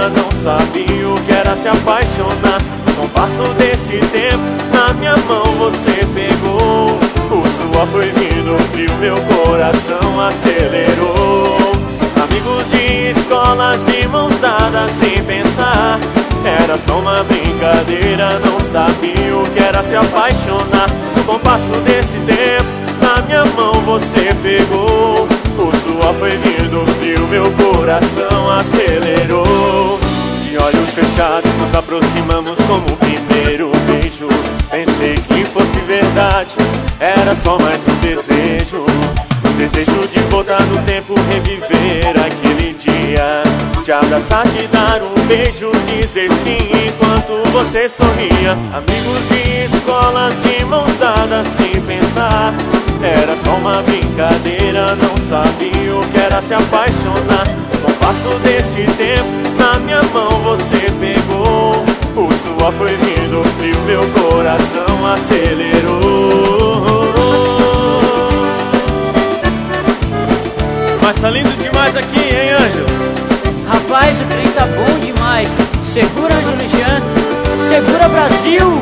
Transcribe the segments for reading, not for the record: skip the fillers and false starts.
brincadeira, não sabia o que era se apaixonar. Com o passo desse tempo, na minha mão você pegou. O suor foi vindo frio, meu coração acelerou. Amigos de escola, de mãos dadas sem pensar. Era só uma brincadeira, não sabia o que era se apaixonar. Com o passo desse tempo, na minha mão você pegou. O suor foi vindo frio, meu coração acelerou. De olhos fechados nos aproximamos como o primeiro beijo. Pensei que fosse verdade, era só mais um desejo. Um desejo de voltar no tempo, reviver aquele dia. Te abraçar, te dar um beijo, dizer sim enquanto você sorria. Amigos de escola, de mãos dadas sem pensar. Era só uma brincadeira, não sabia o que era se apaixonar. Com o passo desse tempo, na minha mão você pegou. O suor foi vindo frio, meu coração acelerou. Mas tá lindo demais aqui, hein, Ângelo? Rapaz, o trem tá bom demais. Segura, Ângelo Jean. Segura, Brasil.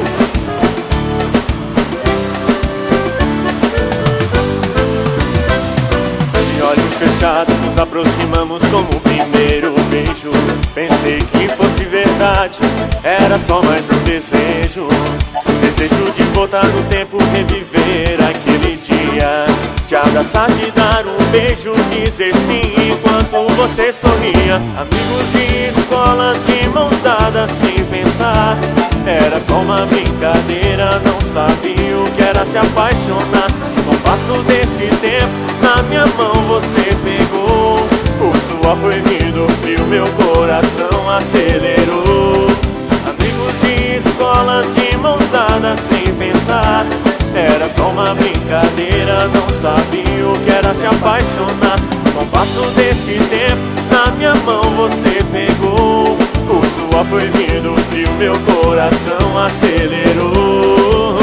De olhos fechados nos aproximamos como o primeiro beijo. Pensei que fosse verdade, era só mais um desejo. Desejo de voltar no tempo, reviver aquele dia. Te abraçar, te dar um beijo, dizer sim enquanto você sorria. Amigos de escola, de mãos dadas sem pensar. Era só uma brincadeira, não sabia o que era se apaixonar. Com o passo desse tempo, na minha mão você pegou. O suor foi vindo frio, meu coração acelerou. Amigos de escola, de mãos dadas sem pensar. Era só uma brincadeira, não sabia o que era se apaixonar. Com o passo desse tempo, na minha mão você pegou. O suor foi vindo frio, meu coração acelerou.